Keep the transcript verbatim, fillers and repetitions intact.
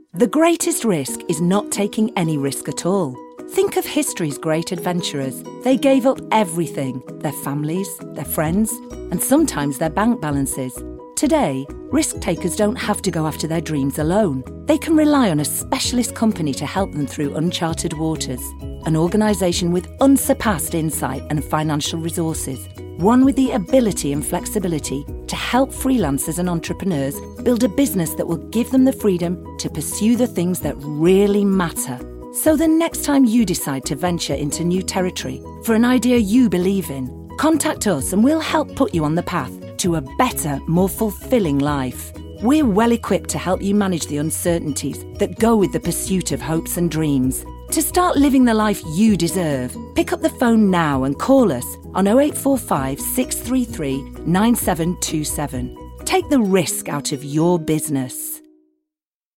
The greatest risk is not taking any risk at all. Think of history's great adventurers. They gave up everything, their families, their friends, and sometimes their bank balances. Today, risk takers don't have to go after their dreams alone. They can rely on a specialist company to help them through uncharted waters. An organisation with unsurpassed insight and financial resources. One with the ability and flexibility to help freelancers and entrepreneurs build a business that will give them the freedom to pursue the things that really matter. So the next time you decide to venture into new territory for an idea you believe in, contact us and we'll help put you on the path to a better, more fulfilling life. We're well equipped to help you manage the uncertainties that go with the pursuit of hopes and dreams. To start living the life you deserve, pick up the phone now and call us on oh eight four five, six three three, nine seven two seven. Take the risk out of your business.